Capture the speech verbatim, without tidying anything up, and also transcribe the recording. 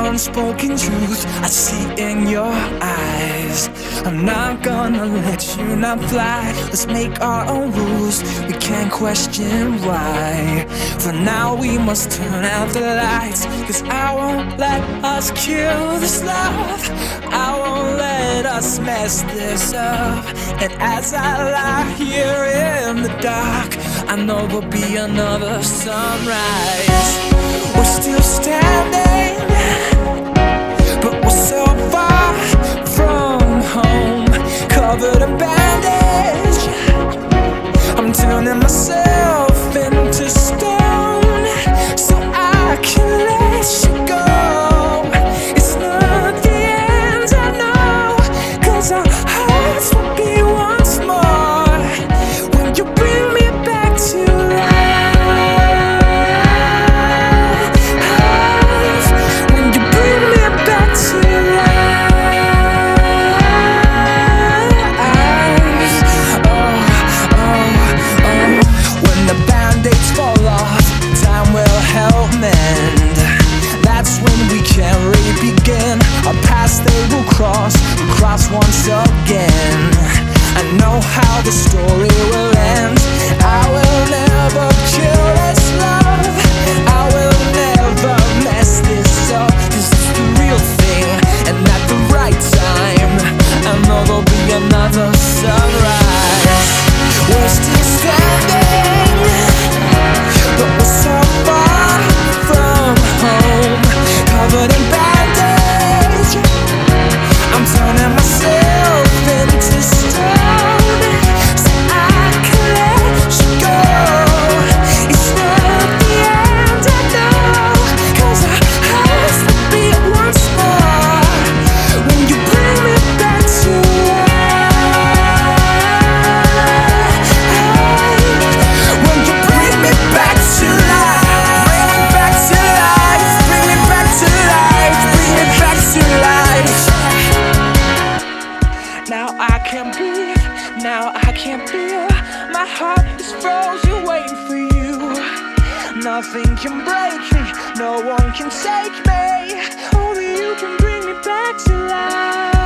unspoken truth I see in your eyes. I'm not gonna let you not fly. Let's make our own rules, we can't question why. For now we must turn out the lights, cause I won't let us kill this love. I won't let us mess this up. And as I lie here in the dark, I know there'll be another sunrise. We're still standing, but we're so far from home, covered in bandage. I'm turning myself into stone so I can let you go. It's not the end, I know, cause our hearts will beat once more when you bring me back to life. When you bring me back to life. Oh, oh, oh. When the band-aids fall off, time will help mend. That's when we can re-begin. Our past they will cross, cross once again. I know how the story will end. I will never kill this love, I will never mess this up, cause it's the real thing, and at the right time I know there'll be another sunrise. We're still standing, but we're so far from home, covered in bandage. I'm turning myself into stone so I can let you go. It's not the end, I know, cause our hearts will beat once more when you bring me back to life. When you bring me back to life. Bring me back to life. Bring me back to life. Bring me back to life. Now I can breathe, now I can feel. My heart is frozen waiting for you. Nothing can break me, no one can take me. Only you can bring me back to life.